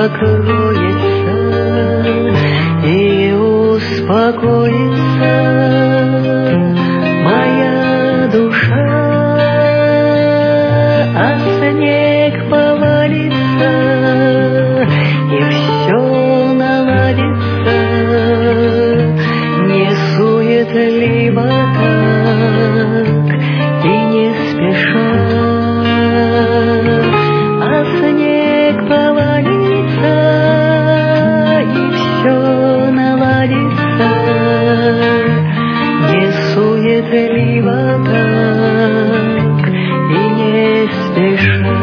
покроется и успокоится моя душа, а снег повалится и все наладится, не суетливо так и не спеша. Снег повалится и все наладится, не суетливо так и не спеша.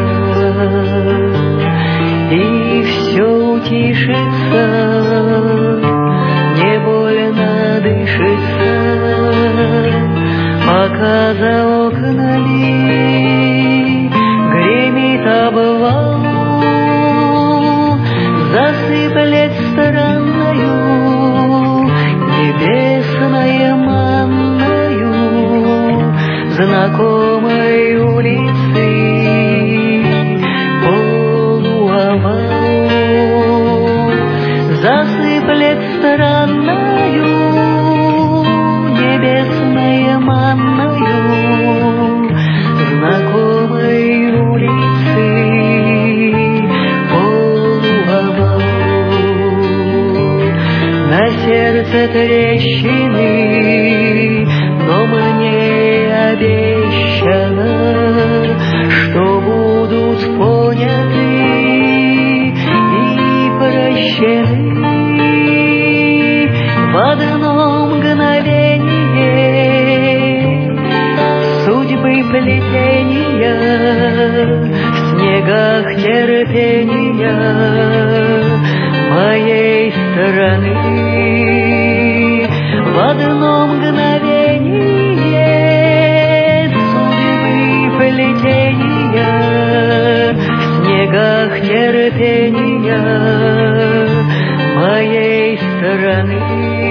И все утишится, не больно дышится, пока за окнами гремит обвал, засыплет странною, небесной манною, знакомой улицы полуовал. Засыплет странною, небесной манною, знакомой улицы полуовал. На сердце трещины, но мне обещано, что будут поняты и прощены в одно мгновение судьбы плетения, в снегах терпения моей стороны. В одно мгновение судьбы плетения, в снегах терпения моей стороны.